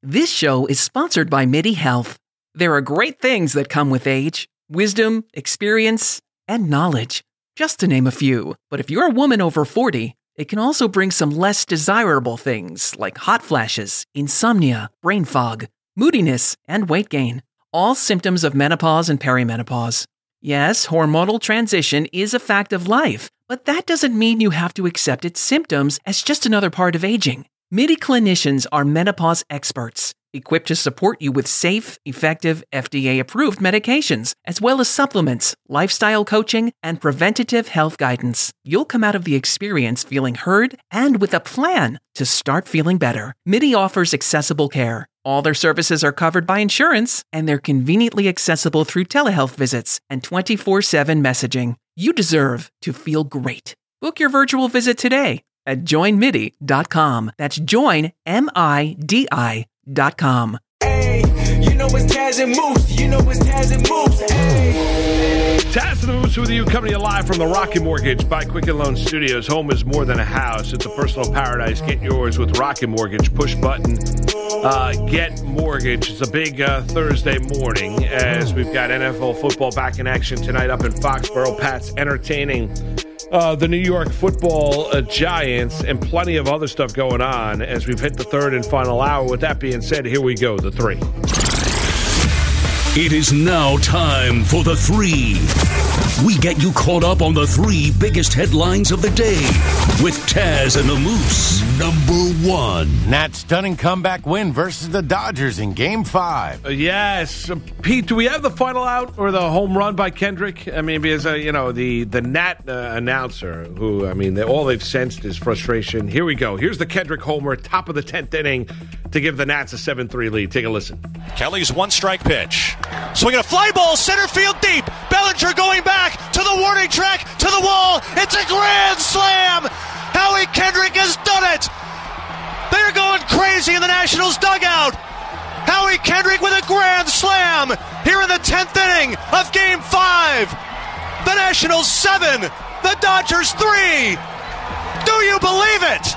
This show is sponsored by MIDI Health. There are great things that come with age: wisdom, experience, and knowledge, just to name a few. But if you're a woman over 40, it can also bring some less desirable things like hot flashes, insomnia, brain fog, moodiness, and weight gain, all symptoms of menopause and perimenopause. Yes, hormonal transition is a fact of life, but that doesn't mean you have to accept its symptoms as just another part of aging. MIDI clinicians are menopause experts, equipped to support you with safe, effective, FDA-approved medications, as well as supplements, lifestyle coaching, and preventative health guidance. You'll come out of the experience feeling heard and with a plan to start feeling better. MIDI offers accessible care. All their services are covered by insurance, and they're conveniently accessible through telehealth visits and 24/7 messaging. You deserve to feel great. Book your virtual visit today at joinmidi.com. That's joinmidi.com. Hey, you know it's Taz and Moose. You know it's Taz and Moose. Hey. Taz and the Moose with you, coming to you live from the Rocket Mortgage by Quicken Loan Studios. Home is more than a house. It's a personal paradise. Get yours with Rocket Mortgage. Push button. Get mortgage. It's a big Thursday morning as we've got NFL football back in action tonight up in Foxborough. Pat's entertaining the New York football Giants, and plenty of other stuff going on as we've hit the third and final hour. With that being said, here we go, the three. It is now time for the three. We get you caught up on the three biggest headlines of the day with Taz and the Moose. Number one. Nats stunning comeback win versus the Dodgers in Game 5. Yes. Pete, do we have the final out or the home run by Kendrick? I mean, because, the Nat announcer who, all they've sensed is frustration. Here we go. Here's the Kendrick homer, top of the 10th inning to give the Nats a 7-3 lead. Take a listen. Kelly's one-strike pitch. Swinging a fly ball, center field deep. Bellinger going back to the warning track, to the wall. It's a grand slam. Howie Kendrick has done it. They're going crazy in the Nationals dugout. Howie Kendrick with a grand slam here in the 10th inning of Game 5. The Nationals 7, the Dodgers 3. Do you believe it?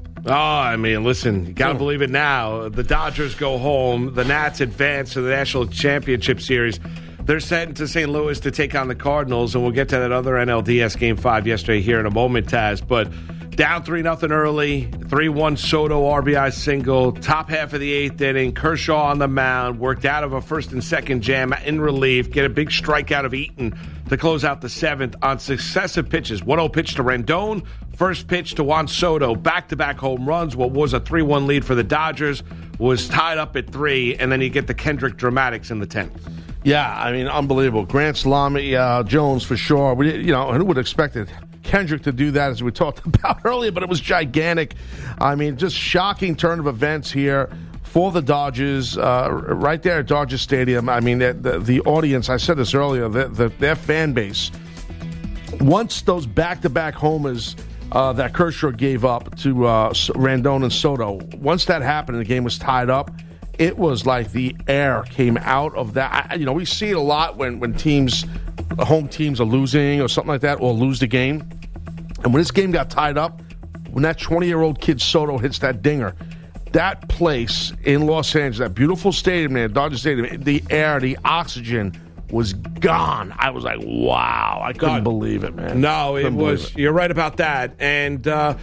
Listen, you got to believe it now. The Dodgers go home. The Nats advance to the National Championship Series. They're sent to St. Louis to take on the Cardinals, and we'll get to that other NLDS Game 5 yesterday here in a moment, Taz. But down 3-0 early, 3-1 Soto RBI single, top half of the 8th inning, Kershaw on the mound, worked out of a first and second jam in relief, get a big strikeout of Eaton to close out the 7th on successive pitches. 1-0 pitch to Rendon, first pitch to Juan Soto, back-to-back home runs. What was a 3-1 lead for the Dodgers was tied up at 3, and then you get the Kendrick dramatics in the 10th. Yeah, unbelievable. Grant Salami, Jones for sure. Who would have expected Kendrick to do that, as we talked about earlier, but it was gigantic. Just shocking turn of events here for the Dodgers, right there at Dodger Stadium. The audience, I said this earlier, their fan base, once those back-to-back homers that Kershaw gave up to Rendon and Soto, once that happened and the game was tied up, it was like the air came out of that. We see it a lot when home teams are losing or something like that, or lose the game. And when this game got tied up, when that 20-year-old kid Soto hits that dinger, that place in Los Angeles, that beautiful stadium there, Dodger Stadium, the air, the oxygen was gone. I was like, wow, I couldn't believe it, man. No, it was. You're right about that. And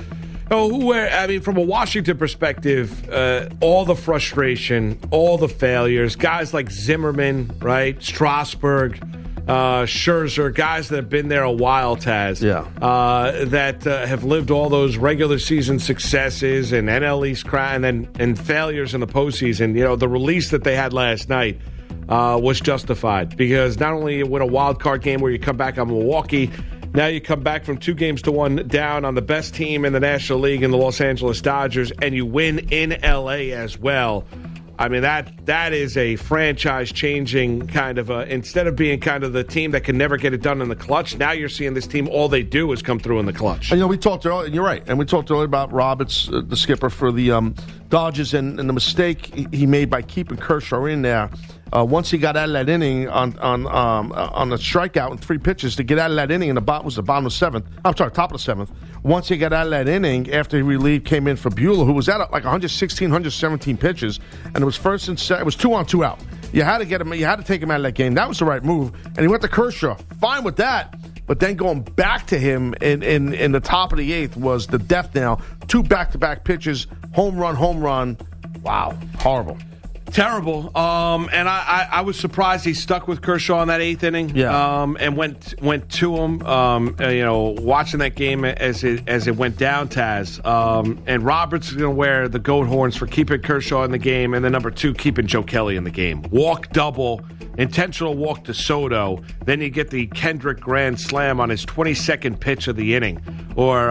from a Washington perspective, all the frustration, all the failures, guys like Zimmerman, right, Strasburg, Scherzer, guys that have been there a while, Taz, that have lived all those regular season successes and NL East and failures in the postseason. The release that they had last night was justified, because not only you win a wild card game where you come back on Milwaukee, now you come back from 2-1 down on the best team in the National League in the Los Angeles Dodgers, and you win in L.A. as well. That is a franchise-changing kind of instead of being kind of the team that can never get it done in the clutch, now you're seeing this team, all they do is come through in the clutch. And, we talked earlier, and you're right, and we talked earlier about Roberts, the skipper for the Dodgers, and the mistake he made by keeping Kershaw in there. Once he got out of that inning on the strikeout and 3 pitches to get out of that inning, and top of the 7th, once he got out of that inning, after he relieved, came in for Buehler, who was at like 116, 117 pitches, and it was first and second. It was 2 on, 2 out. You had to get him. You had to take him out of that game. That was the right move, and he went to Kershaw. Fine with that. But then going back to him in the top of the 8th was the death knell. 2 back-to-back pitches, home run. Wow, horrible. Terrible. And I was surprised he stuck with Kershaw in that 8th inning. Yeah. And went to him. Watching that game as it went down, Taz. And Roberts is going to wear the goat horns for keeping Kershaw in the game, and then number 2, keeping Joe Kelly in the game. Walk double. Intentional walk to Soto. Then you get the Kendrick grand slam on his 22nd pitch of the inning. Or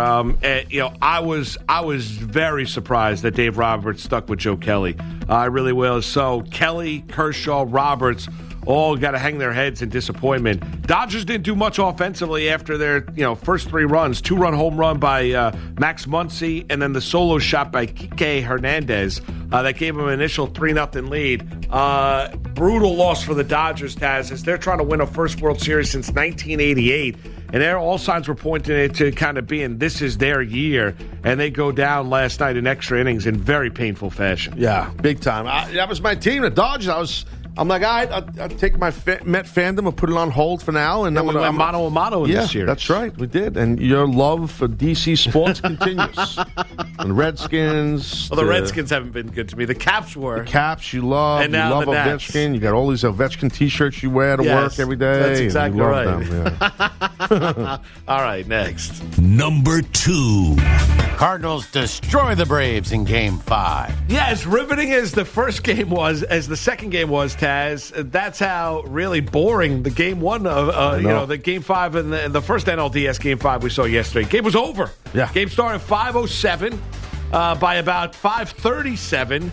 I was very surprised that Dave Roberts stuck with Joe Kelly. I really was. So Kelly, Kershaw, Roberts all got to hang their heads in disappointment. Dodgers didn't do much offensively after their first 3 runs. 2-run home run by Max Muncy, and then the solo shot by Kike Hernandez that gave them an initial 3-0 lead. Brutal loss for the Dodgers, Taz, as they're trying to win a first World Series since 1988. And all signs were pointing it to kind of being this is their year. And they go down last night in extra innings in very painful fashion. Yeah, big time. That was my team, the Dodgers. I'm like, all right, I'll take my Met fandom and put it on hold for now. And we went mano a mano in this series. That's right, we did. And your love for DC sports continues. And Redskins. Well, the Redskins haven't been good to me. The Caps were. The Caps you love. And now you love Ovechkin. You got all these Ovechkin T-shirts you wear to work every day. That's exactly and you right. love them, yeah. All right, next. Number 2. Cardinals destroy the Braves in Game 5. Yeah, as riveting as the first game was, as the second game was, Taz, that's how really boring the Game 1 of, the Game 5 and the first NLDS Game 5 we saw yesterday. Game was over. Yeah. Game started 5:07. By about 5:37,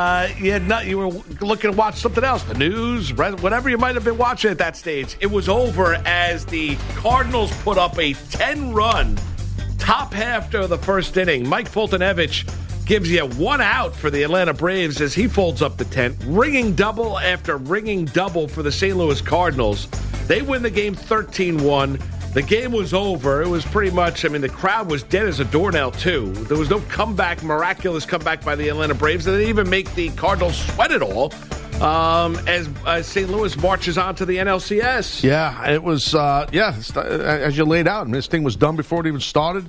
you were looking to watch something else, the news, whatever you might have been watching at that stage. It was over as the Cardinals put up a 10-run top half of the first inning. Mike Foltynewicz gives you 1 out for the Atlanta Braves as he folds up the tent, ringing double after ringing double for the St. Louis Cardinals. They win the game 13-1. The game was over. It was pretty much, the crowd was dead as a doornail, too. There was no miraculous comeback by the Atlanta Braves. They didn't even make the Cardinals sweat at all as St. Louis marches on to the NLCS. Yeah, it was, as you laid out, this thing was done before it even started.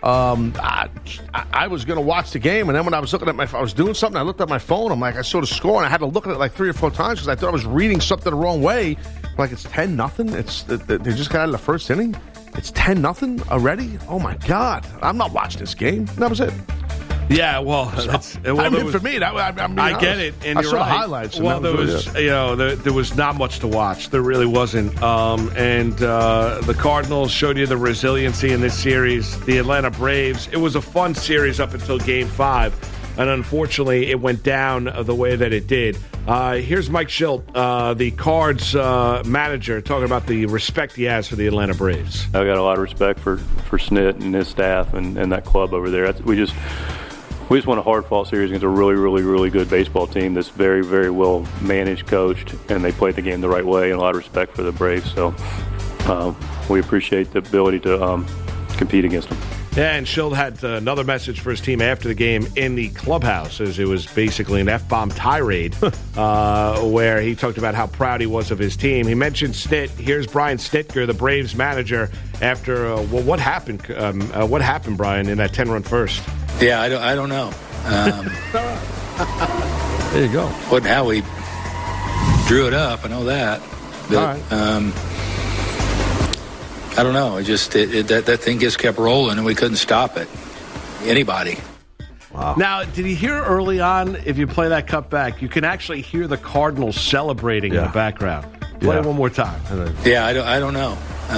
I was going to watch the game, and then when I was looking at I was doing something, I looked at my phone, I saw the score, and I had to look at it like 3 or 4 times because I thought I was reading something the wrong way. Like, it's 10-0. They just got out of the first inning. It's 10-0 already? Oh, my God. I'm not watching this game. That was it. Yeah, well, for me, I get it, and I you're saw right. highlights. Well, there was not much to watch. There really wasn't. The Cardinals showed you the resiliency in this series. The Atlanta Braves. It was a fun series up until Game 5, and unfortunately, it went down the way that it did. Here's Mike Shildt, the Cards manager, talking about the respect he has for the Atlanta Braves. I've got a lot of respect for Snit and his staff and that club over there. We just won a hard-fought series against a really, really, really good baseball team that's very, very well managed, coached, and they played the game the right way, and a lot of respect for the Braves. So we appreciate the ability to compete against them. Yeah, and Shildt had another message for his team after the game in the clubhouse, as it was basically an F-bomb tirade where he talked about how proud he was of his team. He mentioned Snit. Here's Brian Snitker, the Braves manager, after, what happened? What happened, Brian, in that 10-run first? Yeah, I don't know. There you go. What how we drew it up, I know that. But, all right. I don't know. That thing just kept rolling, and we couldn't stop it. Anybody. Wow. Now, did you hear early on, if you play that cut back, you can actually hear the Cardinals celebrating in the background. Play it one more time. Yeah, I don't know.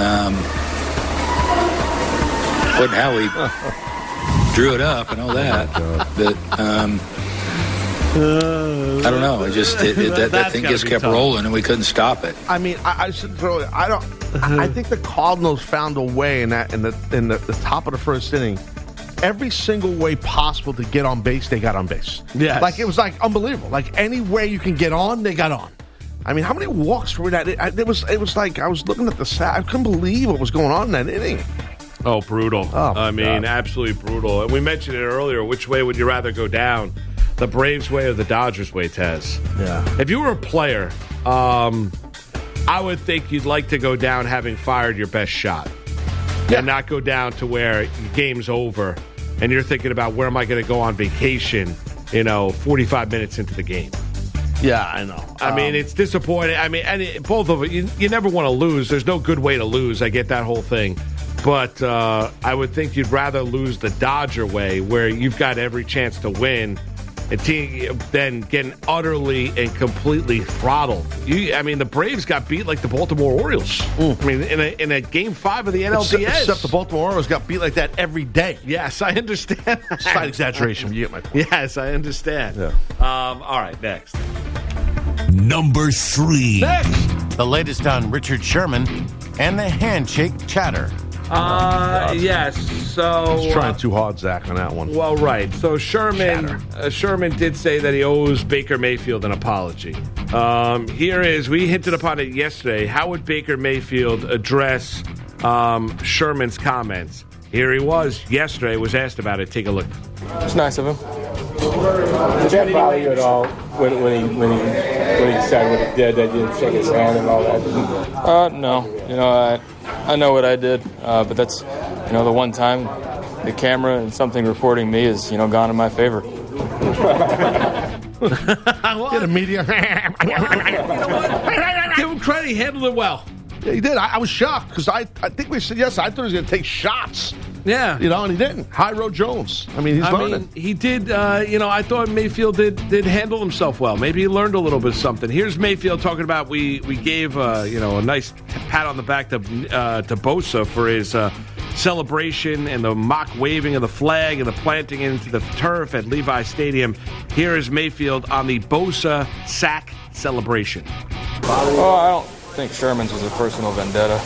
What how we drew it up, I know that. But I don't know. That thing just kept rolling, and we couldn't stop it. I said earlier, I think the Cardinals found a way in the top of the first inning. Every single way possible to get on base, they got on base. Yes. Like, it was like unbelievable. Like, any way you can get on, they got on. How many walks were that? It was like I was looking at the stat. I couldn't believe what was going on in that inning. Oh, brutal. I mean, God. absolutely brutal. And we mentioned it earlier. Which way would you rather go down? The Braves way or the Dodgers way, Taz? Yeah. If you were a player, I would think you'd like to go down having fired your best shot. Yeah. And not go down to where the game's over and you're thinking about where am I going to go on vacation, 45 minutes into the game. Yeah, I know. I mean, it's disappointing. I mean, both of it, you never want to lose. There's no good way to lose. I get that whole thing. But I would think you'd rather lose the Dodger way where you've got every chance to win than getting utterly and completely throttled. The Braves got beat like the Baltimore Orioles. I mean, in a Game 5 of the NLDS. Except the Baltimore Orioles got beat like that every day. Yes, I understand. Slight exaggeration. You get my point. Yes, I understand. Yeah. All right, next. Number 3. The latest on Richard Sherman and the handshake chatter. Yes. So He's trying too hard, Zach, on that one. Well, right. So Sherman did say that he owes Baker Mayfield an apology. We hinted upon it yesterday. How would Baker Mayfield address Sherman's comments? Here he was yesterday, was asked about it. Take a look. It's nice of him. Did that bother you at all when he said what he did, that you didn't shake his hand and all that? No. I know what I did, but that's, the one time the camera and something reporting me is, gone in my favor. Get a media. Give him credit. He handled it well. Yeah, he did. I was shocked because I think we said yes. I thought he was going to take shots. Yeah. And he didn't. High-road Jones. I mean, he's learning. He did, I thought Mayfield did handle himself well. Maybe he learned a little bit of something. Here's Mayfield talking about we gave, a nice pat on the back to Bosa for his celebration and the mock waving of the flag and the planting into the turf at Levi Stadium. Here is Mayfield on the Bosa sack celebration. Well, I don't think Sherman's was a personal vendetta.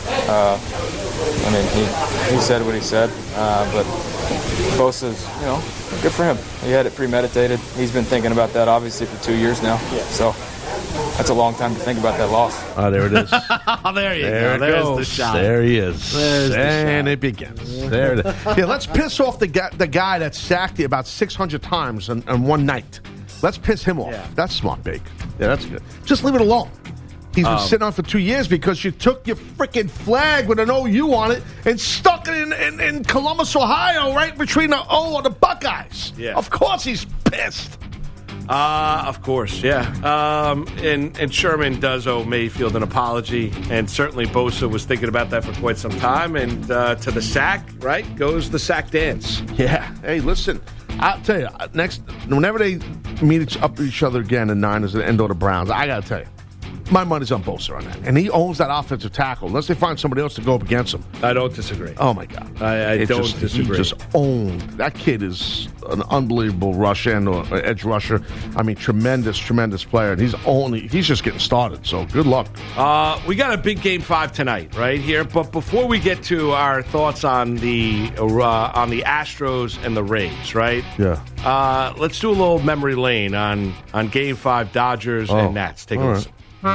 He said what he said, but Bosa's, good for him. He had it premeditated. He's been thinking about that, obviously, for 2 years now. Yeah. So that's a long time to think about that loss. Oh, there it is. There you go. There's goes. the shot. There he is. There's and the shot. it begins. There it is. Yeah, let's piss off the guy that sacked you about 600 times in one night. Let's piss him off. Yeah. That's smart, Bake. Yeah, that's good. Just leave it alone. He's been sitting on for 2 years because you took your freaking flag with an OU on it and stuck it in Columbus, Ohio, right between the O and the Buckeyes. Yeah. Of course he's pissed. Of course, yeah. And Sherman does owe Mayfield an apology, and certainly Bosa was thinking about that for quite some time. And to the sack, right, goes the sack dance. Yeah. Hey, listen, I'll tell you, whenever they meet each other again in Niners and or the Browns, I got to tell you, my money's on Bosa on that. And he owns that offensive tackle, unless they find somebody else to go up against him. I don't disagree. Oh, my God. I don't disagree. He just owned. That kid is an unbelievable rush end or edge rusher. I mean, tremendous player. And he's just getting started, so good luck. We got a big Game 5 tonight, right here. But before we get to our thoughts on the Astros and the Rays, right? Yeah. Let's do a little memory lane on Game 5, Dodgers and Nats. Take a listen.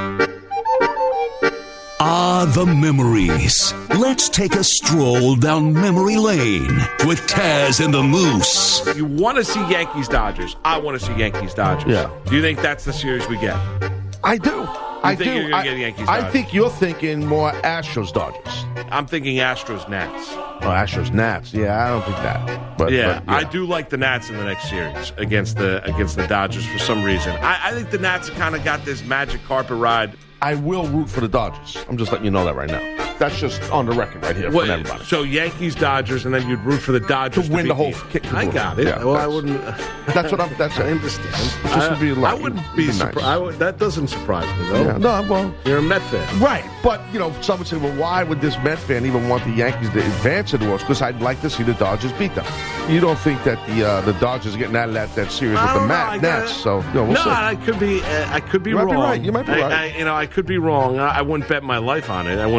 The memories. Let's take a stroll down memory lane with Taz and the Moose. You want to see Yankees-Dodgers. I want to see Yankees-Dodgers. Yeah. Do you think that's the series we get? I do. I think do. you're gonna get Yankees-Dodgers? I think you're thinking more Astros-Dodgers. I'm thinking Astros-Nats. Oh, Astros-Nats. Yeah, I don't think that. But I do like the Nats in the next series against the Dodgers for some reason. I think the Nats have kind of got this magic carpet ride. I will root for the Dodgers. I'm just letting you know that right now. That's just on the record right here from everybody. So Yankees, Dodgers, and then you'd root for the Dodgers to win the whole kick. I got it. Yeah, well, I wouldn't. That's what I'm. That's I understand. This would be like, I wouldn't be surprised. That doesn't surprise me though. Yeah, no, well, you're a Met fan, right? But some would say, well, why would this Met fan even want the Yankees to advance in the World? Because I'd like to see the Dodgers beat them. You don't think that the Dodgers are getting out of that series with the Nats? So we'll see. I could be. I could be you wrong. Might be right. You might be right. I could be wrong. I wouldn't bet my life on it. I wouldn't bet a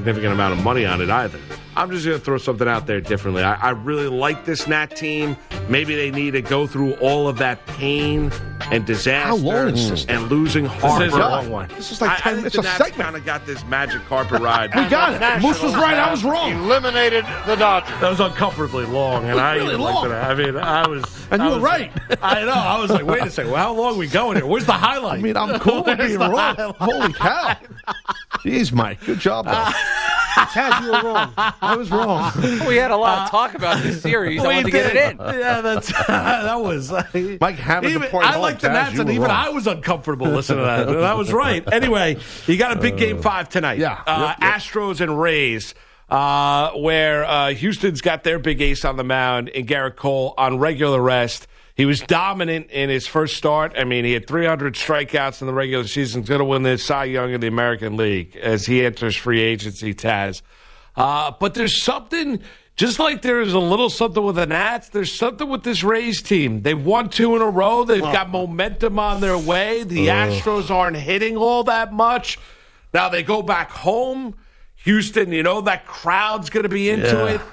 significant amount of money on it either. I'm just going to throw something out there differently. I really like this Nat team. Maybe they need to go through all of that pain and disaster and losing Harper. This is a long one. This is like 10 minutes. It's a segment. Kind of got this magic carpet ride. We got it. Moose was right. I was wrong. Eliminated the Dodgers. That was uncomfortably long, and I even liked that. I mean, I was. And you were right. I know. I was like, wait a second. Well, how long are we going here? Where's the highlight? I mean, I'm cool with being wrong. Holy cow. Jeez, Mike. Good job, though. Taz, you were wrong. I was wrong. We had a lot of talk about this series. I wanted to get it in. Yeah, that was. Mike hammered the point. I like the Nats, and even I was uncomfortable listening to that. And I was right. Anyway, you got a big Game 5 tonight. Yeah. Astros and Rays, where Houston's got their big ace on the mound in Garrett Cole on regular rest. He was dominant in his first start. I mean, he had 300 strikeouts in the regular season. He's going to win the Cy Young in the American League as he enters free agency, Taz. But there's something, just like there is a little something with the Nats, there's something with this Rays team. They've won 2 in a row. They've got momentum on their way. The Astros aren't hitting all that much. Now they go back home. Houston, that crowd's going to be into it.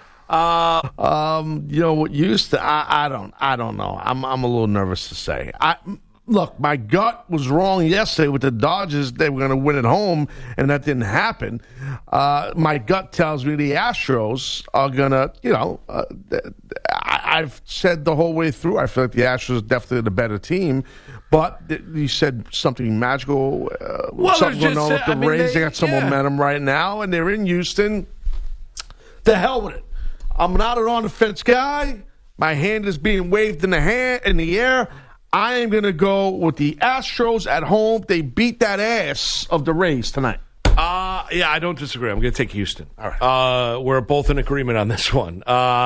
What used to I don't know. I'm a little nervous to say. Look, my gut was wrong yesterday with the Dodgers. They were going to win at home, and that didn't happen. My gut tells me the Astros are going to, I've said the whole way through, I feel like the Astros are definitely the better team. But you said something magical. Something going on with the Rays. They got some momentum right now, and they're in Houston. The hell with it. I'm not an on-the-fence guy. My hand is being waved in the air. I am going to go with the Astros at home. They beat that ass of the Rays tonight. I don't disagree. I'm going to take Houston. All right. We're both in agreement on this one.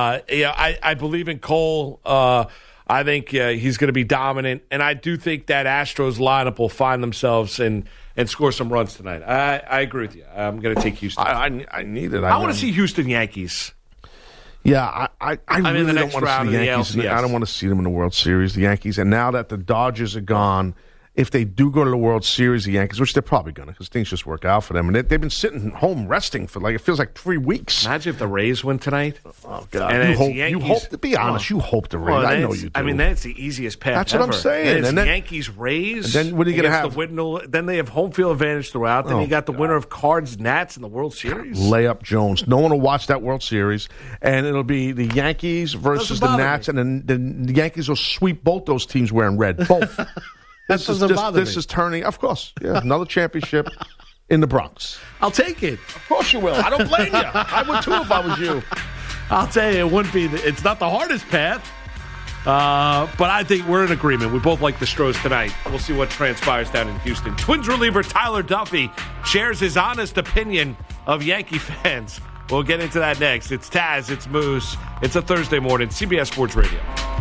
I believe in Cole. I think he's going to be dominant, and I do think that Astros lineup will find themselves and score some runs tonight. I agree with you. I'm going to take Houston. I need it. I want to see Houston Yankees. Yeah, I really don't want to see the Yankees. I don't want to see them in the World Series, the Yankees. And now that the Dodgers are gone, if they do go to the World Series, the Yankees, which they're probably going to, because things just work out for them. And they've been sitting home resting for, it feels like 3 weeks. Imagine if the Rays win tonight. Oh, God. And you hope, to be honest, you hope the Rays. I know you do. I mean, that's the easiest path That's what I'm saying. And then Yankees, Rays. And then what are you going to have? Then they have home field advantage throughout. Then you got the winner of Cards, Nats in the World Series. Lay up Jones. No one will watch that World Series. And it'll be the Yankees versus the Nats. And then the Yankees will sweep both those teams wearing red. Both. This is turning, of course, another championship in the Bronx. I'll take it. Of course you will. I don't blame you. I would too if I was you. I'll tell you, it wouldn't be. It's not the hardest path, but I think we're in agreement. We both like the Stros tonight. We'll see what transpires down in Houston. Twins reliever Tyler Duffy shares his honest opinion of Yankee fans. We'll get into that next. It's Taz. It's Moose. It's a Thursday morning. CBS Sports Radio.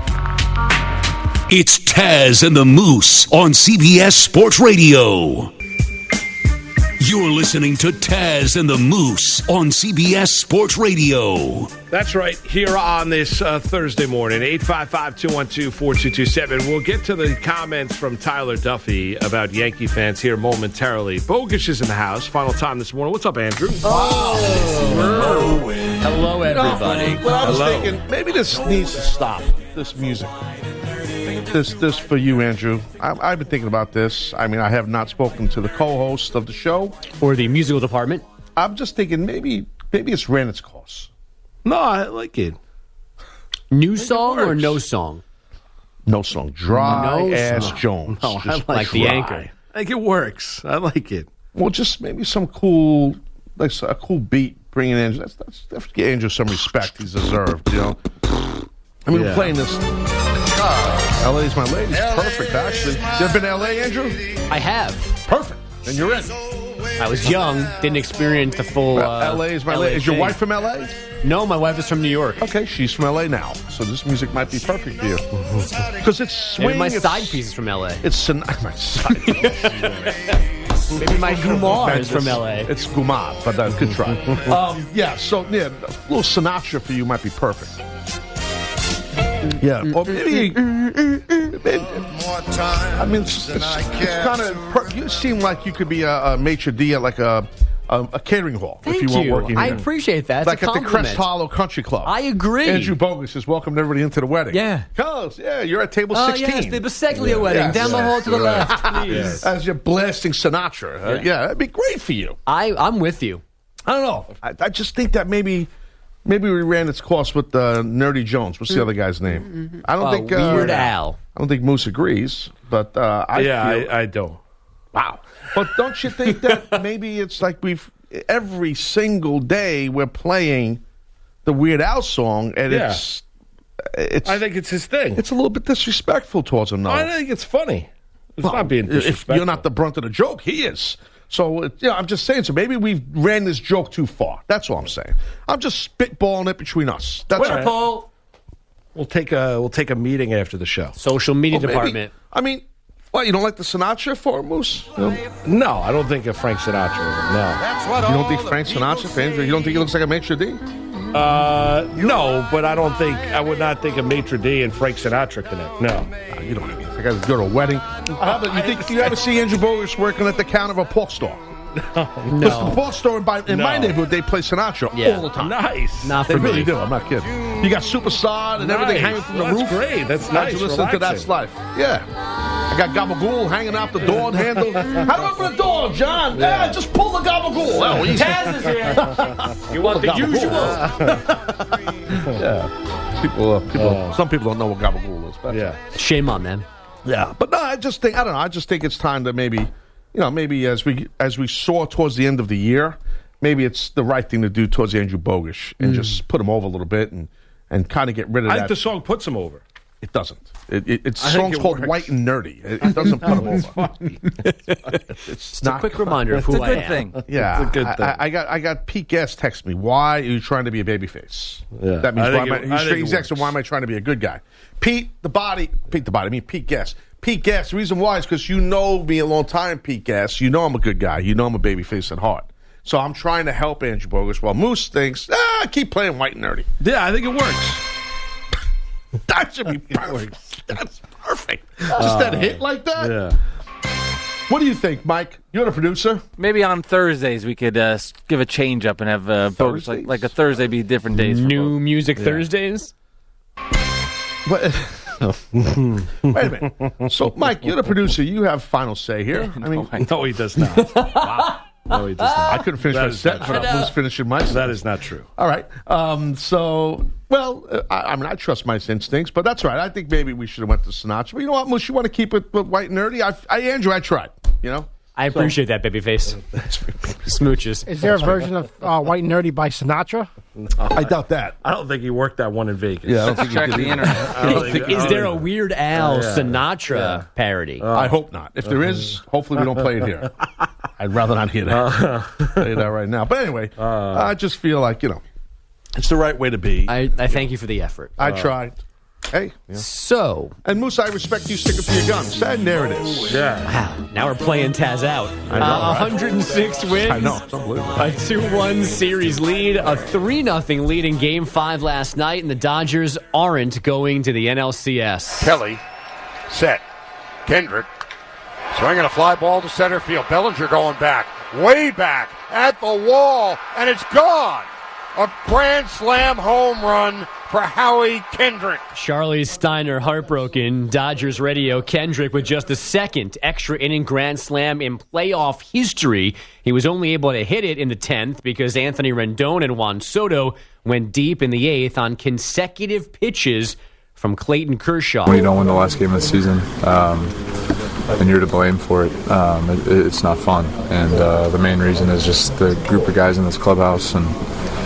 It's Taz and the Moose on CBS Sports Radio. You're listening to Taz and the Moose on CBS Sports Radio. That's right, here on this Thursday morning, 855-212-4227. We'll get to the comments from Tyler Duffy about Yankee fans here momentarily. Bogusch is in the house. Final time this morning. What's up, Andrew? Hello, everybody. Well, I was thinking, maybe this needs to stop, this music. This for you, Andrew. I've been thinking about this. I mean, I have not spoken to the co-host of the show. Or the musical department. I'm just thinking maybe it's ran its course. No, I like it. New song or no song? No song. Dry ass Jones. No, I like the anchor. I think it works. I like it. Well, just maybe some cool, like a cool beat. Bringing Andrew. Let's give Andrew some respect he's deserved. I mean, we're playing this. LA's my lady. It's perfect, actually. You ever been to LA, Andrew? I have. Perfect. Then you're in. I was young, didn't experience the full. LA's my lady. Is your wife from LA? No, my wife is from New York. Okay, she's from LA now, so this music might be perfect for you because it's swing. Maybe my side piece is from LA. It's my side piece. Maybe my Gumar is from LA. It's Gumar, but good try. A little Sinatra for you might be perfect. Yeah, or maybe I mean, it's kind of. You seem like you could be a maitre d' at like a a catering hall. Thank if you weren't you. working I here. appreciate that. It's Like a at the compliment. Crest Hollow Country Club. I agree. Andrew Bogus has welcomed everybody into the wedding. Yeah. Carlos, you're at table 16. Yes, the Biseglia wedding. Yes. Down the hall to the left, please. As you're blasting Sinatra. That'd be great for you. I'm with you. I don't know. I just think that maybe we ran its course with Nerdy Jones. What's the other guy's name? I don't think Weird Al. I don't think Moose agrees, but I don't. Wow. But don't you think that maybe it's like every single day we're playing the Weird Al song, and it's I think it's his thing. It's a little bit disrespectful towards him, though. I think it's funny. It's not being If disrespectful. you're not the brunt of the joke, he is. So, I'm just saying, so maybe we ran this joke too far. That's all I'm saying. I'm just spitballing it between us. That's Winner poll. We'll take a meeting after the show. Social media Well, maybe. department. I mean, what, you don't like the Sinatra for Moose? No, I don't think of Frank Sinatra. No. You don't think Frank Sinatra fans? You don't think he looks like a maitre d'? No, but I would not think of maitre d' and Frank Sinatra connect. No. You don't. I got to go to a wedding. How about you ever see Andrew Bogus working at the counter of a pork store? No. The pork store in my neighborhood, they play Sinatra all the time. Nice. Not They for really me. do. I'm not kidding. You got Superstar and everything hanging from the Well, roof. that's great. That's How'd nice. you listen to That's Life? Yeah. I got Gabagool hanging out the door and handle. How do I open the door, John? Yeah, just pull the Gabagool. Oh, easy. Taz is here. You want the usual? Yeah. People. Some people don't know what Gabagool is. But Shame on them. Yeah, but no, I just think it's time to maybe as we saw towards the end of the year, maybe it's the right thing to do towards Andrew Bogus and just put him over a little bit and kind of get rid of I that. think the song puts him over. It doesn't. It's I song's think it called works. White and Nerdy. It doesn't put him over. It's a quick reminder of who I am. Yeah, It's a good thing. I got Pete Guest text me. Why are you trying to be a babyface? Yeah. That means I think he's it asking, why am I trying to be a good guy? Pete Guest. Pete Guest. The reason why is because you know me a long time, Pete Guest. You know I'm a good guy. You know I'm a babyface at heart. So I'm trying to help Andrew Bogus while Moose thinks, keep playing White and Nerdy. Yeah, I think it works. That should be perfect. That's perfect. Just that hit like that. Yeah. What do you think, Mike? You're the producer. Maybe on Thursdays we could give a change up and have Bogus like a Thursday be different days. For New both. Music Thursdays? What? Wait a minute. So, Mike, you're the producer. You have final say here. I mean, No, he does not. Wow. No, he does not. I couldn't finish That my is set not without true. Moose finishing my set. That is not true. All right. I trust my instincts, but that's all right. I think maybe we should have went to Sinatra. But you know what, Moose? You want to keep it with White and Nerdy? Andrew, I tried. You know? I appreciate that, babyface. Smooches. Is there a version of White and Nerdy by Sinatra? I doubt that. I don't think he worked that one in Vegas. Yeah, I don't think he Check did the either. internet. Is there a Weird Al Sinatra parody? I hope not. If there is, hopefully we don't play it here. I'd rather not hear that. Tell you that right now. But anyway, I just feel like, it's the right way to be. I thank you for the effort. I tried. Hey. So, And Moose, I respect you sticking to your guns. And there it is. Yeah. wow, now we're playing Taz out. I know, right? 106 wins. I know. It's unbelievable. A 2-1 series lead, a 3-0 lead in Game 5 last night, and the Dodgers aren't going to the NLCS. Kelly, set. Kendrick, swinging a fly ball to center field. Bellinger going back, way back, at the wall, and it's gone. A grand slam home run for Howie Kendrick. Charlie Steiner heartbroken. Dodgers radio. Kendrick with just the second extra inning grand slam in playoff history. He was only able to hit it in the 10th because Anthony Rendon and Juan Soto went deep in the 8th on consecutive pitches from Clayton Kershaw. When you don't win the last game of the season, and you're to blame for it, it's not fun. And the main reason is just the group of guys in this clubhouse, and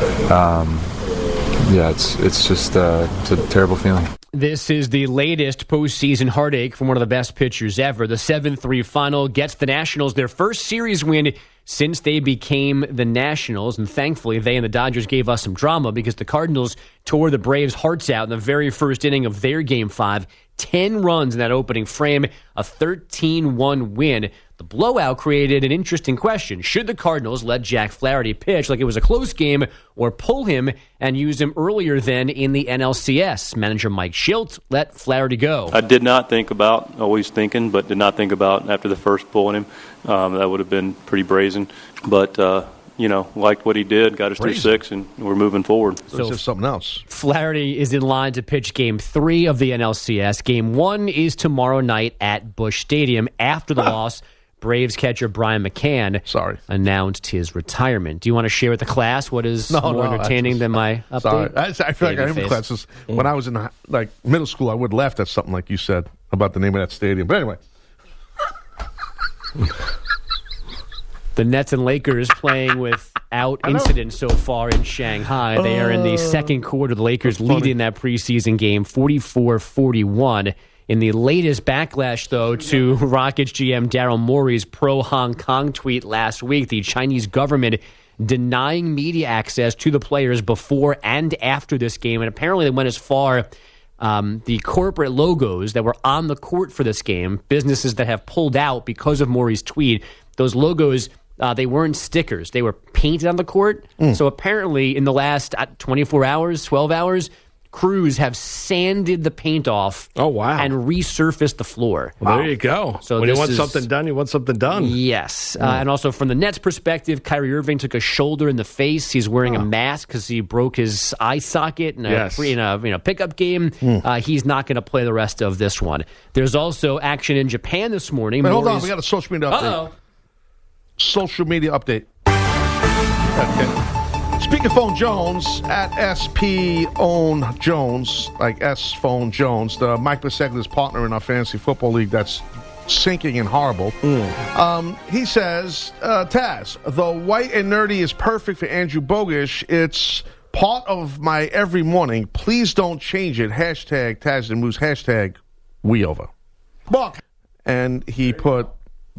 it's just it's a terrible feeling. This is the latest postseason heartache from one of the best pitchers ever. The 7-3 final gets the Nationals their first series win since they became the Nationals, and thankfully they and the Dodgers gave us some drama because the Cardinals tore the Braves' hearts out in the very first inning of their Game 5. 10 runs in that opening frame, a 13-1 win. The blowout created an interesting question. Should the Cardinals let Jack Flaherty pitch like it was a close game or pull him and use him earlier than in the NLCS? Manager Mike Schilt let Flaherty go. I did not think about, always thinking, but did not think about after the first pull in him. That would have been pretty brazen. But liked what he did, got us through 6, and we're moving forward. So it's just something else. Flaherty is in line to pitch Game 3 of the NLCS. Game 1 is tomorrow night at Busch Stadium. After the loss, Braves catcher Brian McCann announced his retirement. Do you want to share with the class what is more entertaining than my update? I feel like I have classes. When I was in middle school, I would have laughed at something like you said about the name of that stadium. But anyway. The Nets and Lakers playing without incident so far in Shanghai. They are in the second quarter. The Lakers leading that preseason game 44-41. In the latest backlash, though, to Rockets GM Daryl Morey's pro-Hong Kong tweet last week, the Chinese government denying media access to the players before and after this game. And apparently they went as far, the corporate logos that were on the court for this game, businesses that have pulled out because of Morey's tweet, those logos, they weren't stickers. They were painted on the court. So apparently in the last 24 hours, 12 hours, crews have sanded the paint off and resurfaced the floor. Well, there you go. So when you want something done, you want something done. Yes. And also from the Nets' perspective, Kyrie Irving took a shoulder in the face. He's wearing a mask because he broke his eye socket in a pickup game. He's not going to play the rest of this one. There's also action in Japan this morning. Wait, hold on. We got a social media update. Social media update. Okay. Speakerphone Jones at SP Own Jones, like S Phone Jones, the Mike Bisegler's partner in our fantasy football league that's sinking and horrible. He says, Taz, the white and nerdy is perfect for Andrew Bogish. It's part of my every morning. Please don't change it. Hashtag Taz and Moose. Hashtag we over. And he put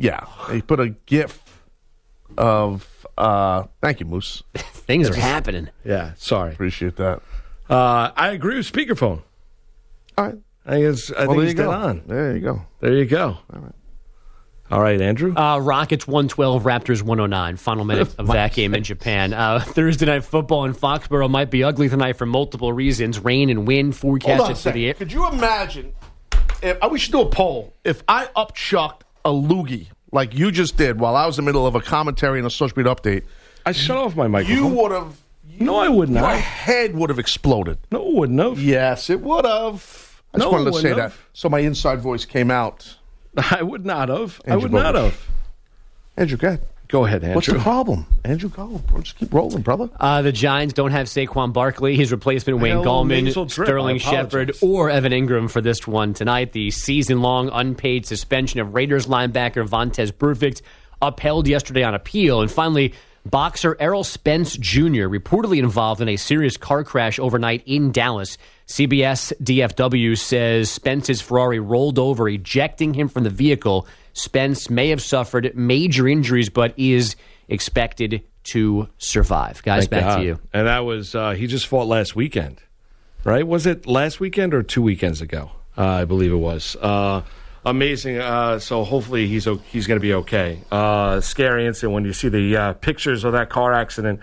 a GIF of thank you, Moose. Things are happening. Yeah, sorry. Appreciate that. I agree with speakerphone. All right. I think he's dead on. There you go. There you go. All right, Andrew. Rockets 112, Raptors 109. Final minute of that game in Japan. Thursday Night Football in Foxborough might be ugly tonight for multiple reasons. Rain and wind forecasted Hold on a for second. the air. Could you imagine, we should do a poll, if I upchucked a loogie like you just did while I was in the middle of a commentary and a social media update. I shut off my microphone. You would have. No, I would not. Your head would have exploded. No, it wouldn't have. Yes, it would have. I just wanted to say that. So my inside voice came out. I would not have. Andrew I would not have. Andrew, go ahead. Go ahead, Andrew. What's the problem? Andrew, go. Just keep rolling, brother. The Giants don't have Saquon Barkley. His replacement, Wayne Gallman, Sterling Shepard, or Evan Ingram for this one tonight. The season-long unpaid suspension of Raiders linebacker Vontaze Burfict upheld yesterday on appeal. And finally, boxer Errol Spence Jr. reportedly involved in a serious car crash overnight in Dallas. CBS DFW says Spence's Ferrari rolled over, ejecting him from the vehicle. Spence may have suffered major injuries, but is expected to survive. Guys, back to you. And that was, he just fought last weekend, right? Was it last weekend or 2 weekends ago? I believe it was. Amazing. So hopefully he's going to be okay. Scary incident when you see the pictures of that car accident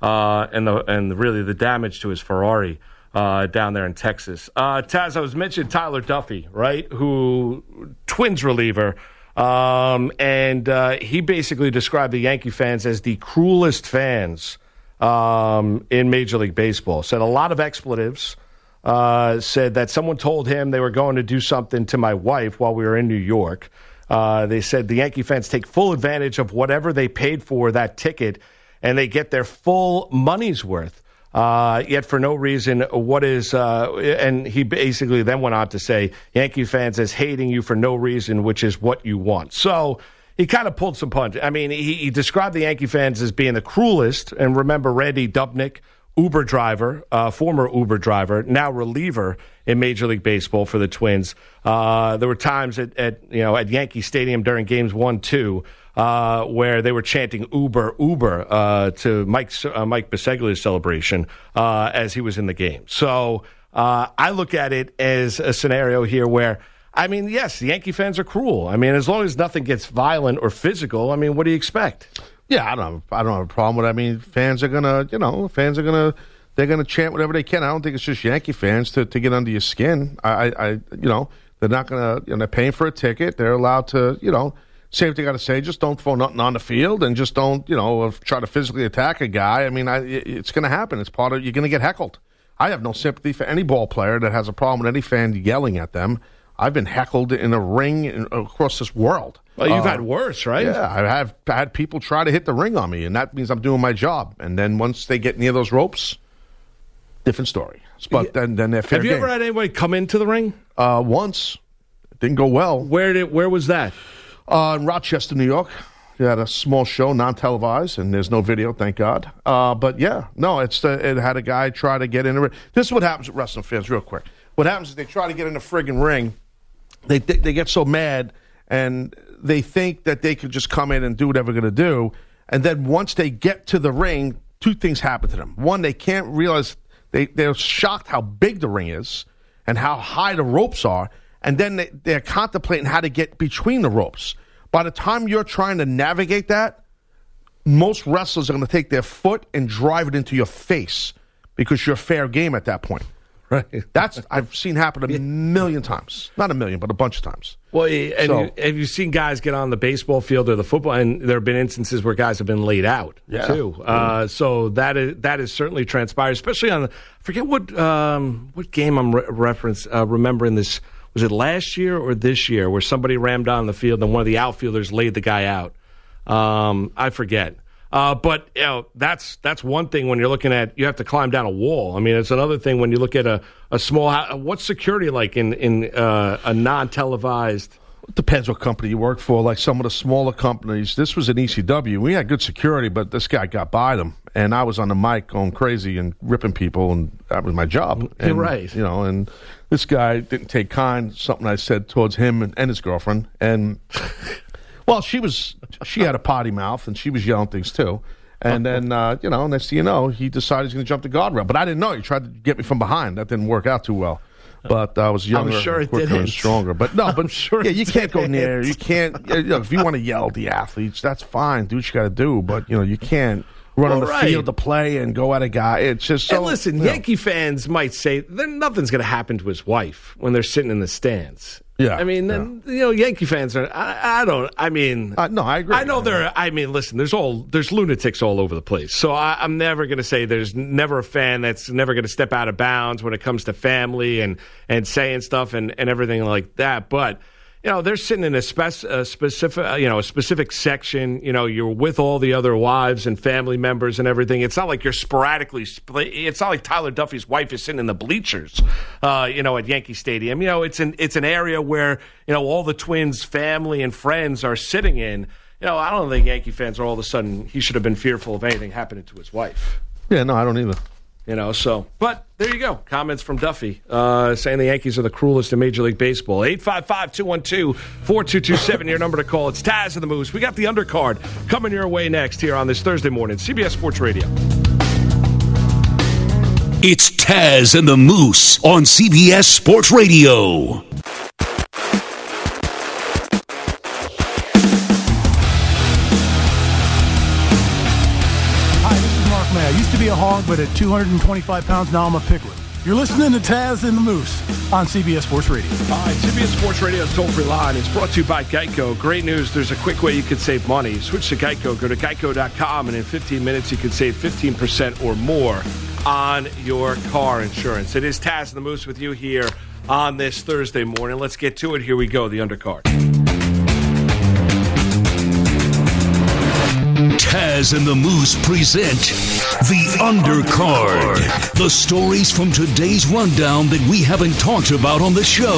and really the damage to his Ferrari down there in Texas. Taz, I was mentioning Tyler Duffy, right? Who Twins reliever. And he basically described the Yankee fans as the cruelest fans in Major League Baseball. Said a lot of expletives. Said that someone told him they were going to do something to my wife while we were in New York. They said the Yankee fans take full advantage of whatever they paid for that ticket, and they get their full money's worth. Yet for no reason, and he basically then went on to say, Yankee fans as hating you for no reason, which is what you want. So he kind of pulled some punch. I mean, he described the Yankee fans as being the cruelest. And remember, Randy Dubnyk, Uber driver, former Uber driver, now reliever in Major League Baseball for the Twins. There were times at Yankee Stadium during games 1-2 where they were chanting Uber, Uber to Mike Bisegler's celebration as he was in the game. So I look at it as a scenario here where, I mean, yes, the Yankee fans are cruel. I mean, as long as nothing gets violent or physical, I mean, what do you expect? Yeah, I don't have a problem with it. I mean, they're gonna chant whatever they can. I don't think it's just Yankee fans to get under your skin. They're not gonna, they're paying for a ticket. They're allowed to, same thing I got to say. Just don't throw nothing on the field, and just don't, try to physically attack a guy. I mean, it's going to happen. It's part of, you're going to get heckled. I have no sympathy for any ball player that has a problem with any fan yelling at them. I've been heckled in a ring across this world. Well, you've had worse, right? Yeah, I had people try to hit the ring on me, and that means I'm doing my job. And then once they get near those ropes, different story. But then they're fair Have you ever had anybody come into the ring? Once. It didn't go well. Where was that? In Rochester, New York. We had a small show, non-televised, and there's no video, thank God. But yeah, no, it had a guy try to get in the ring. This is what happens with wrestling fans, real quick. What happens is they try to get in the friggin' ring. They get so mad, and they think that they could just come in and do whatever they're going to do. And then once they get to the ring, two things happen to them. One, they can't realize they're shocked how big the ring is and how high the ropes are. And then they're contemplating how to get between the ropes. By the time you're trying to navigate that, most wrestlers are going to take their foot and drive it into your face because you're fair game at that point. Right. That's I've seen happen a million times. Not a million, but a bunch of times. Well, and have you seen guys get on the baseball field or the football? And there have been instances where guys have been laid out too. So that is certainly transpired, especially on. I forget what game I'm remembering this. Was it last year or this year where somebody rammed on the field and one of the outfielders laid the guy out? I forget. But that's one thing when you're looking at, you have to climb down a wall. I mean, it's another thing when you look at a small house. What's security like in a non-televised? It depends what company you work for. Like some of the smaller companies, this was an ECW. We had good security, but this guy got by them, and I was on the mic going crazy and ripping people, and that was my job. And, You're right. And this guy didn't take kind something I said towards him and his girlfriend, and well, she had a potty mouth, and she was yelling things too. And then, next thing you know, he decided he's going to jump the guardrail. But I didn't know. He tried to get me from behind. That didn't work out too well. But I was younger, quicker, and stronger. But no, but sure, you can't go near. You can't. If you want to yell at the athletes, that's fine. Do what you got to do. But you can't run on the field to play and go at a guy. It's just so. And listen, Yankee fans might say nothing's going to happen to his wife when they're sitting in the stands. Yeah, I mean, Yankee fans are. I don't. I mean, no, I agree. I know there. I mean, listen, there's lunatics all over the place. So I'm never going to say there's never a fan that's never going to step out of bounds when it comes to family and saying stuff and everything like that. But they're sitting in a specific section. You're with all the other wives and family members and everything. It's not like you're sporadically. It's not like Tyler Duffy's wife is sitting in the bleachers, at Yankee Stadium. It's an area where all the Twins' family and friends are sitting in. I don't think Yankee fans are all of a sudden he should have been fearful of anything happening to his wife. Yeah, no, I don't either. But there you go. Comments from Duffy saying the Yankees are the cruelest in Major League Baseball. 855-212-4227, your number to call. It's Taz and the Moose. We got the undercard coming your way next here on this Thursday morning, CBS Sports Radio. It's Taz and the Moose on CBS Sports Radio. I used to be a hog, but at 225 pounds, now I'm a piglet. You're listening to Taz and the Moose on CBS Sports Radio. All right, CBS Sports Radio's toll-free line is brought to you by Geico. Great news, there's a quick way you can save money. Switch to Geico, go to geico.com, and in 15 minutes you can save 15% or more on your car insurance. It is Taz and the Moose with you here on this Thursday morning. Let's get to it. Here we go, the undercard. Taz and the Moose present the Undercard. The stories from today's rundown that we haven't talked about on the show.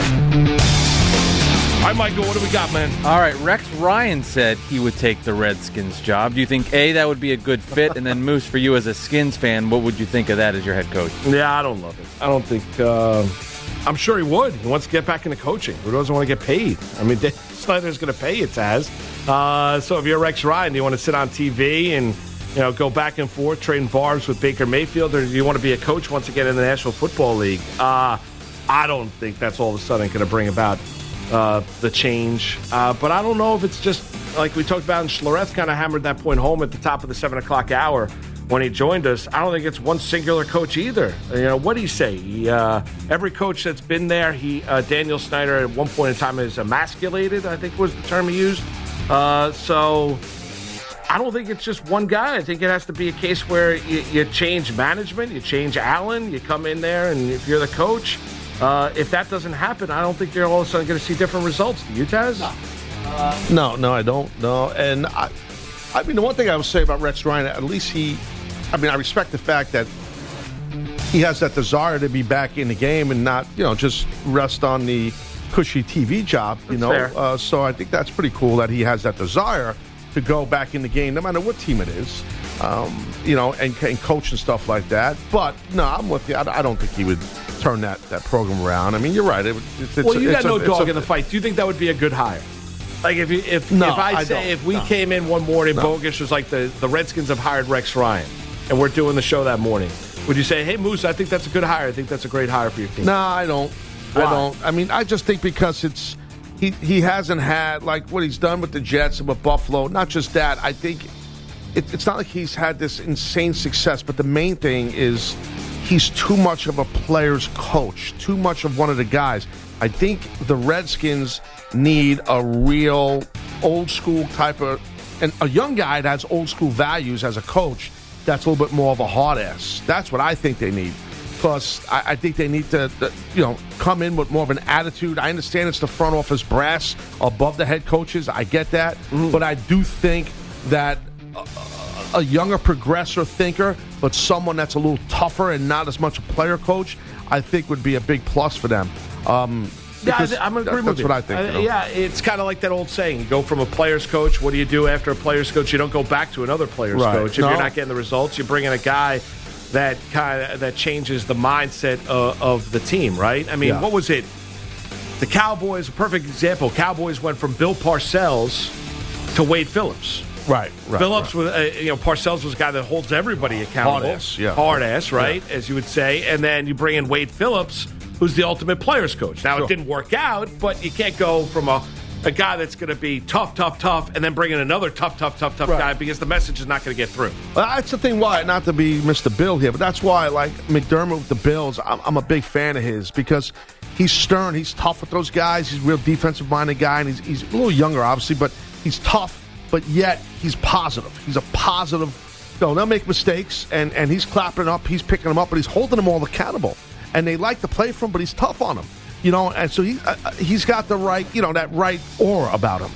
All right, Michael, what do we got, man? All right, Rex Ryan said he would take the Redskins job. Do you think, A, that would be a good fit? And then, Moose, for you as a Skins fan, what would you think of that as your head coach? Yeah, I don't love it. I don't think I'm sure he would. He wants to get back into coaching. Who doesn't want to get paid? I mean, Snyder's going to pay you, Taz. So if you're Rex Ryan, do you want to sit on TV and go back and forth, trading barbs with Baker Mayfield, or do you want to be a coach once again in the National Football League? I don't think that's all of a sudden going to bring about the change. But I don't know if it's just like we talked about, and Schlereth kind of hammered that point home at the top of the 7 o'clock hour when he joined us. I don't think it's one singular coach either. What did he say? Every coach that's been there, Daniel Snyder at one point in time is emasculated, I think was the term he used. So I don't think it's just one guy. I think it has to be a case where you change management, you change Allen, you come in there, and if you're the coach, if that doesn't happen, I don't think you're all of a sudden going to see different results. Do you, Taz? No, I don't. No, and I mean, the one thing I would say about Rex Ryan, at least I respect the fact that he has that desire to be back in the game and not, just rest on the cushy TV job, Fair. So I think that's pretty cool that he has that desire to go back in the game, no matter what team it is, and coach and stuff like that. But, no, I'm with you. I don't think he would turn that program around. I mean, you're right. You got no dog in the fight. Do you think that would be a good hire? Like, if we came in one morning, Bogus was like, the Redskins have hired Rex Ryan, and we're doing the show that morning, would you say, hey, Moose, I think that's a good hire. I think that's a great hire for your team? No, I don't. Why? I don't. I mean, I just think because he hasn't had, like, what he's done with the Jets and with Buffalo. Not just that. I think it's not like he's had this insane success, but the main thing is he's too much of a player's coach, too much of one of the guys. I think the Redskins need a real old-school type of – and a young guy that has old-school values as a coach that's a little bit more of a hard ass. That's what I think they need. Plus, I think they need to, come in with more of an attitude. I understand it's the front office brass above the head coaches. I get that. Mm-hmm. But I do think that a younger progressor thinker, but someone that's a little tougher and not as much a player coach, I think would be a big plus for them. I'm agreeing with you. That's what I think. Yeah, it's kind of like that old saying. You go from a player's coach. What do you do after a player's coach? You don't go back to another player's coach. If you're not getting the results, you bring in a guy that changes the mindset of the team, right? I mean, what was it? The Cowboys, a perfect example. Cowboys went from Bill Parcells to Wade Phillips. Right. Phillips was, Parcells was a guy that holds everybody accountable. Hard ass, right? Yeah. As you would say. And then you bring in Wade Phillips, who's the ultimate player's coach. Now, it didn't work out, but you can't go from a guy that's going to be tough, and then bring in another tough guy because the message is not going to get through. Well, that's the thing why, not to be Mr. Bill here, but that's why, like, McDermott with the Bills, I'm a big fan of his because he's stern, he's tough with those guys, he's a real defensive-minded guy, and he's a little younger, obviously, but he's tough, but yet he's positive. He's a positive, they'll make mistakes, and he's clapping up, he's picking them up, but he's holding them all accountable. And they like to play for him, but he's tough on them. And so he's got the right, that right aura about him.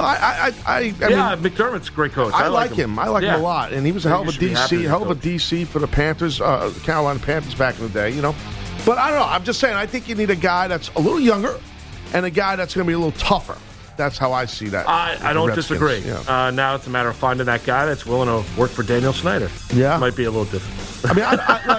I mean, McDermott's a great coach. I like him. I like him a lot, and he was a hell of a DC for the Panthers, Carolina Panthers back in the day. But I don't know. I'm just saying. I think you need a guy that's a little younger, and a guy that's going to be a little tougher. That's how I see that. I don't disagree. Yeah. Now it's a matter of finding that guy that's willing to work for Daniel Snyder. Yeah, might be a little different. I mean,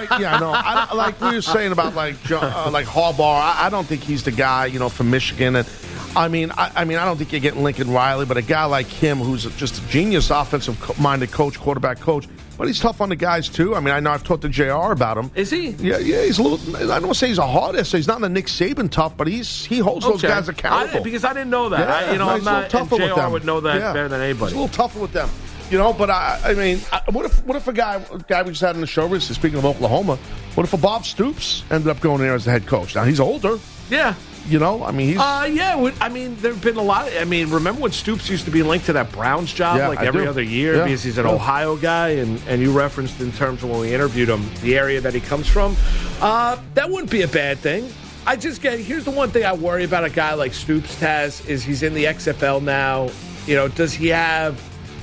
I like we were saying about like Harbaugh. I don't think he's the guy, from Michigan. And I mean, I don't think you're getting Lincoln Riley, but a guy like him who's just a genius offensive-minded coach, quarterback coach. But he's tough on the guys too. I mean, I know I've talked to JR about him. Is he? Yeah. He's a little. I don't want to say he's a hard ass. He's not the Nick Saban tough, but he holds those guys accountable. Because I didn't know that. I'm not tougher with them. Would know that better than anybody. He's a little tougher with them. But I mean, what if a guy we just had on the show recently, speaking of Oklahoma, what if a Bob Stoops ended up going there as the head coach? Now he's older. Yeah. I mean, he's... I mean, there have been a lot of... I mean, remember when Stoops used to be linked to that Browns job every other year because he's an Ohio guy, and you referenced in terms of when we interviewed him, the area that he comes from. That wouldn't be a bad thing. Here's the one thing I worry about a guy like Stoops, Taz, is he's in the XFL now. Does he have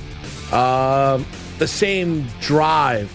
the same drive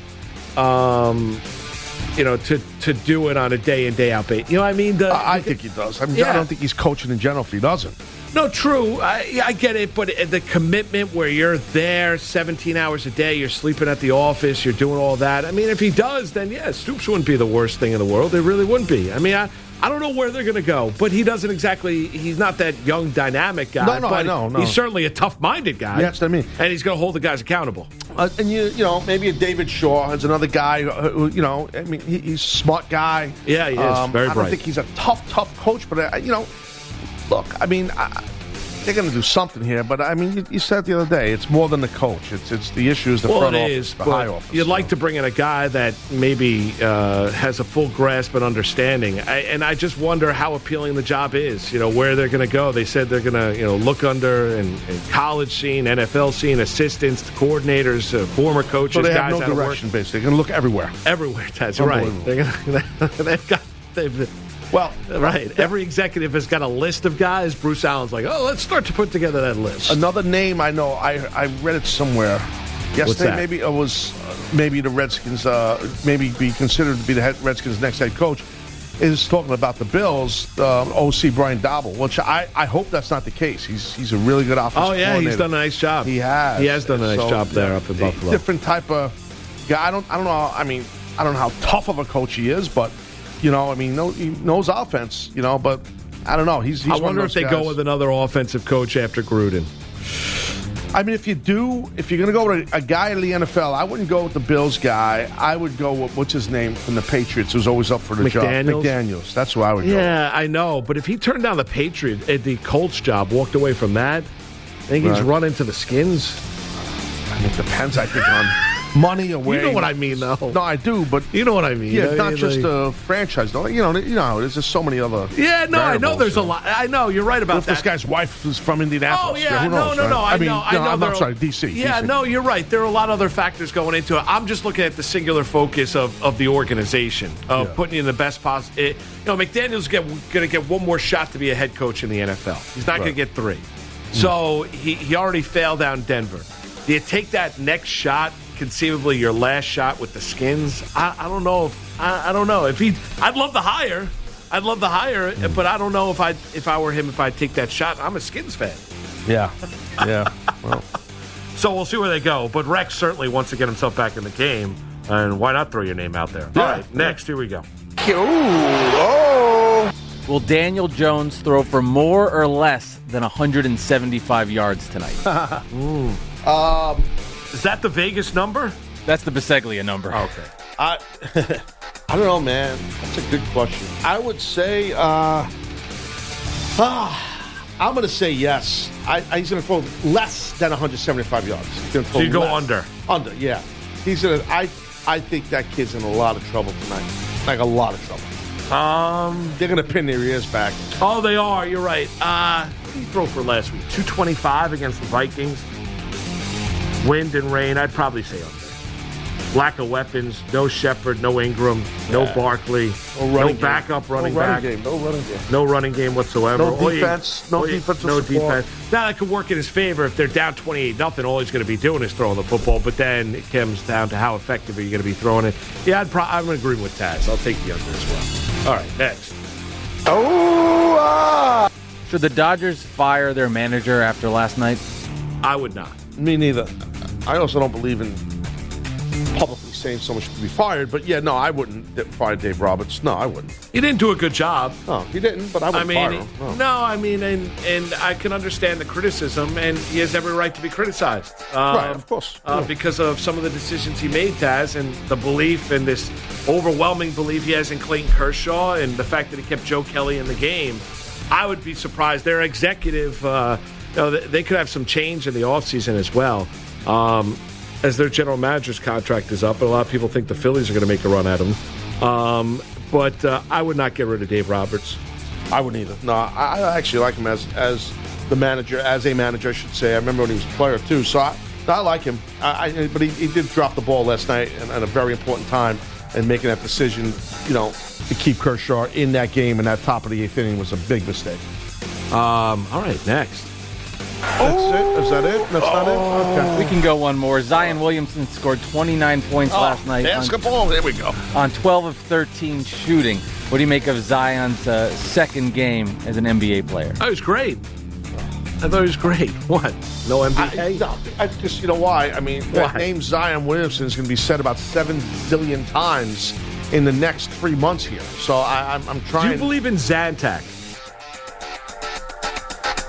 to do it on a day in, day out basis? You know what I mean? I think he does. I mean, I don't think he's coaching in general if he doesn't. No, true. I get it, but the commitment where you're there 17 hours a day, you're sleeping at the office, you're doing all that. I mean, if he does, then Stoops wouldn't be the worst thing in the world. It really wouldn't be. I mean, I don't know where they're going to go, but he's not that young, dynamic guy. No, I know. He's certainly a tough-minded guy. That's what I mean. And he's going to hold the guys accountable. And maybe a David Shaw is another guy who, I mean, he's a smart guy. Yeah, he is. Very bright. I don't think he's a tough coach, but, look, I mean, they're going to do something here. But I mean, you said the other day, it's more than the coach. It's the issues, the front office, the high office. You'd like to bring in a guy that maybe has a full grasp and understanding. I just wonder how appealing the job is. Where they're going to go. They said they're going to look under and college scene, NFL scene, assistants, coordinators, former coaches. So they guys have no direction, basically. They're going to look everywhere. Everywhere, that's right. Right. Every executive has got a list of guys. Bruce Allen's like, let's start to put together that list. Another name I know, I read it somewhere yesterday. Maybe it was maybe the Redskins, maybe be considered to be the Redskins' next head coach, is talking about the Bills, OC Brian Daboll, which I hope that's not the case. He's a really good offensive coordinator. He's done a nice job. He has. He has done a nice job there up in Buffalo. Different type of guy. I don't know. I mean, I don't know how tough of a coach he is, but he knows offense. But I don't know. He's I wonder if they go with another offensive coach after Gruden. I mean, if you're going to go with a guy in the NFL, I wouldn't go with the Bills guy. I would go with, what's his name from the Patriots, who's always up for the job. McDaniels. That's who I would go with. Yeah, I know. But if he turned down the Colts job, walked away from that, I think he's run into the Skins. I mean, it depends, I think, on money away. You know what I mean, though. No, I do, but you know what I mean. Yeah, not just a franchise, though. There's just so many other. Yeah, no, I know there's a lot. I know you're right about that. This guy's wife is from Indianapolis. Oh yeah, who knows, no. Right? I'm sorry, DC. Yeah, DC. No, you're right. There are a lot of other factors going into it. I'm just looking at the singular focus of the organization, of putting you in the best possible. McDaniel's going to get one more shot to be a head coach in the NFL. He's not going to get 3. So he already failed down Denver. Do you take that next shot, conceivably your last shot with the Skins? I don't know. I don't know. I'd love to hire. But I don't know if I were him, if I'd take that shot. I'm a Skins fan. Yeah. Well. So we'll see where they go. But Rex certainly wants to get himself back in the game. And why not throw your name out there? Yeah. All right, next, here we go. Will Daniel Jones throw for more or less than 175 yards tonight? Is that the Vegas number? That's the Biseglia number. Okay. I don't know, man. That's a good question. I would say, I'm going to say yes. He's going to throw less than 175 yards. So you go under? Under, yeah. He's going to. I think that kid's in a lot of trouble tonight. Like a lot of trouble. They're going to pin their ears back. Oh, they are. You're right. What did he throw for last week? 225 against the Vikings. Wind and rain, I'd probably say under. Lack of weapons, no Shepard, no Ingram, no Barkley, no backup running back. No running game. No running game whatsoever. No defense. No defense. No defense. Now, that could work in his favor. If they're down 28-0, all he's going to be doing is throwing the football. But then it comes down to how effective are you going to be throwing it. Yeah, I'm agreeing with Taz. I'll take the under as well. All right, next. Should the Dodgers fire their manager after last night? I would not. Me neither. I also don't believe in publicly saying someone should be fired, but yeah, no, I wouldn't fire Dave Roberts. No, I wouldn't. He didn't do a good job. No, he didn't, but I wouldn't fire him. And I can understand the criticism, and he has every right to be criticized. Right, of course. Because of some of the decisions he made, Taz, and the belief and this overwhelming belief he has in Clayton Kershaw and the fact that he kept Joe Kelly in the game. I would be surprised. Their executive, they could have some change in the offseason as well. As their general manager's contract is up, and a lot of people think the Phillies are going to make a run at him. But I would not get rid of Dave Roberts. I wouldn't either. No, I actually like him as the manager, as a manager, I should say. I remember when he was a player, too. So I like him. But he did drop the ball last night at a very important time, and making that decision, to keep Kershaw in that game in that top of the 8th inning was a big mistake. All right, next. That's it? Is that it? That's not it? Okay. We can go one more. Zion Williamson scored 29 points last night. Basketball? There we go. On 12 of 13 shooting. What do you make of Zion's second game as an NBA player? Oh, it was great. I thought it was great. What? No NBA? I just, you know why? I mean, that name Zion Williamson is going to be said about 7 billion times in the next 3 months here. So I'm trying. Do you believe in Zantac?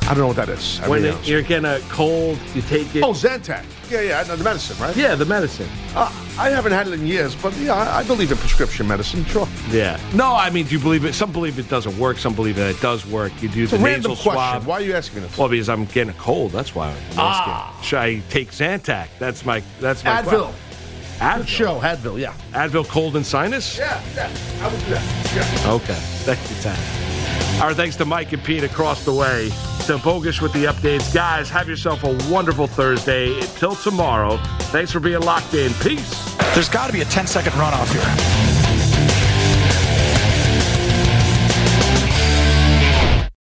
I don't know what that is. When you're getting a cold, you take it. Oh, Zantac. Yeah, the medicine, right? Yeah, the medicine. I haven't had it in years, but yeah, I believe in prescription medicine, sure. Yeah. No, I mean, do you believe it? Some believe it doesn't work. Some believe that it does work. You do the nasal swab. Why are you asking this? Well, because I'm getting a cold. That's why I'm asking. Should I take Zantac? That's my Advil. Advil. Good show, Advil, yeah. Advil, cold and sinus? Yeah, I would do that. Yeah. Okay. Thank you, Tad. Our thanks to Mike and Pete across the way. So Bogus with the updates. Guys, have yourself a wonderful Thursday. Until tomorrow, thanks for being locked in. Peace. There's got to be a 10-second runoff here.